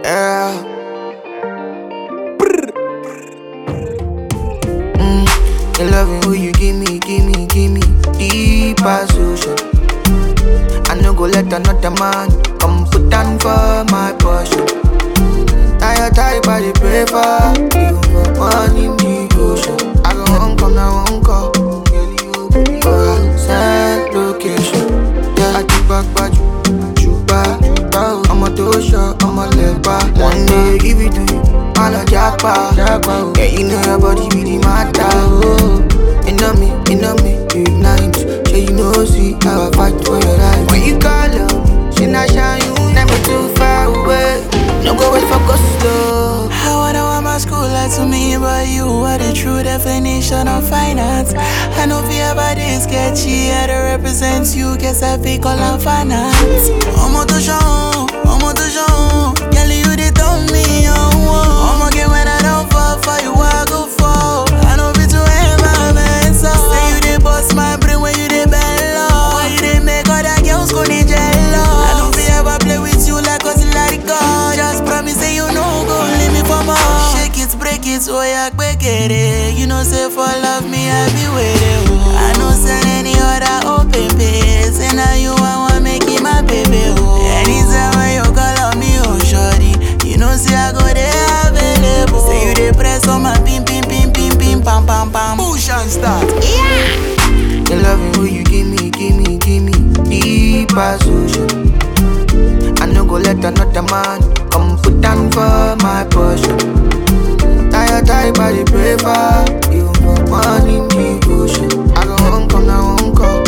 Yeah. The loving who you give me deep as ocean. I no go let another man come put down for my portion. Tired, I dey pray for you for money devotion. I go home, come now, won't call. Send location. Yeah, I keep back, but you back. I'm a dosha, I'm a leper. One day give it to you, I'm a jackpot. Yeah, you know your body be the matter. Oh, you know me, ignite. So you know, see how I fight for your life. When you call on me, she not shine you, never too far away. No go wait for go slow. I wanna want my school like to me, but you are the true definition of finance. I know if you ever this sketchy, I don't represent you, guess I fake all I'm finance. I'm on the show, girl, you they tell me, I'm again when I don't fall for you, I go fall. I know be to ever man, so say you they bust my brain when you they bend low. Why you they make other girls go they jello? I know if you ever play with you like us let it go. Just promise say you know go leave me for more. Shake it, break it, so I quick it. You know say for love me I be waiting. I know send any other open pace, and now you want make it my baby. Anytime when you call on me, oh shorty, you know say I go there available. Say you dey press on my pim pam pam pam. Push and start. Yeah. The loving who you give me deep as ocean. I no go let another man come put down for my portion. Tired, I dey pray for you for money devotion. I go home, come now, won't call.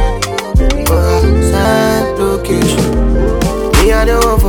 Send location. Me I don't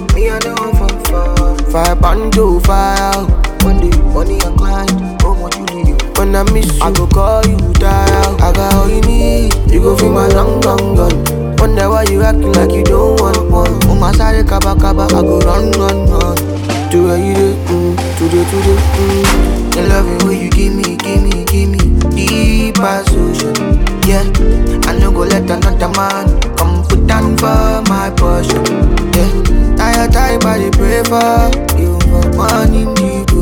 for 5 pound to fire out. One day, money and client, oh what you need. When I miss you, I go call you dial. I got all you need, you go feel my long gun. Wonder why you acting like you don't want one. Oh my sorry, kaba, I go run. To where you do, today. The loving way you give me deep as ocean. Yeah, I no go let another man come put down for my portion. Yeah, tired, I dey pray for you for money deep.